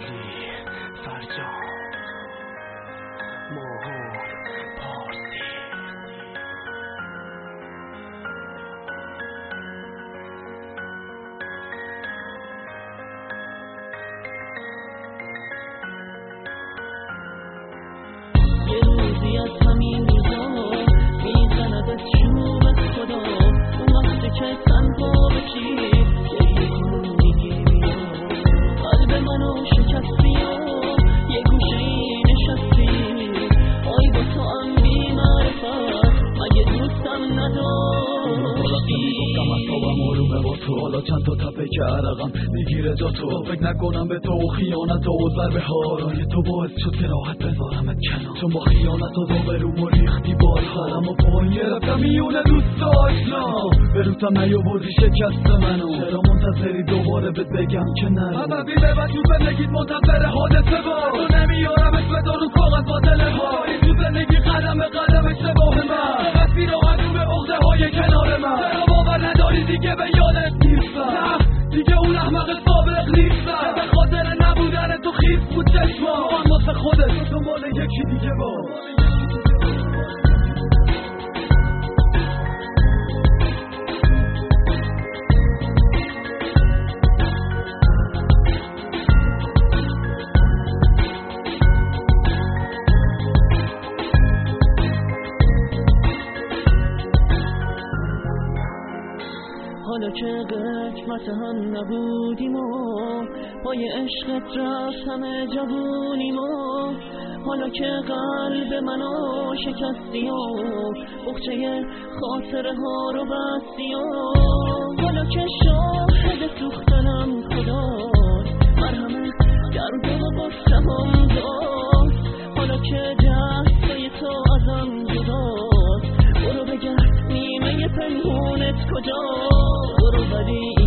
علی فرجام ماهور پارسی یه روزی از همین روزا میزند از شوم خدا اون وقتی که تنها بشی گریه کن میگی بیا قلب منو شکستی و یه گوشه‌ای نشستی آی با تو هم بی معرفت مگه دوستم نداشتی گفتم از خوابم آرومه با تو حالا چند تا تپه که عرقم میگیره جا تو فکر نکنم به تو و خیانت و ضربه هارای تو باعث شد که راحت بذارمت کنار چون با خیانت و داغروم و ریختی بال سرم و پایین گرفتم میونه دوست آشنا به روتم نیاوردی شکست منو چرا منتظری دوباره بهت بگم که نرو سببی به تو زندگیت منتظر حادثه با تو نمیارم اسم تو رو کاغذ با تلفن تو زندگی قدم به قدم اشتباه من فقط پیراهن رو به عقده های کنار من چرا باور نداری دیگه به یادت نیستم نه دیگه اون احمق سابق نیستم به خاطر نبودن تو خیس بود چشمام من واسه خودت دنبال یکی دیگه با حالا که قسمت هم نبودیم و پای عشقت رفت همه جوونیم و حالا که قلب منو شکستی و بخچه خاطره ها رو بستی و حالا که شاهد سوختنم خداست مرهمه گردم و بستم هم داست حالا که دستای تو ازم جداست برو بگرد نیمه پنهونت کجاست برو ولی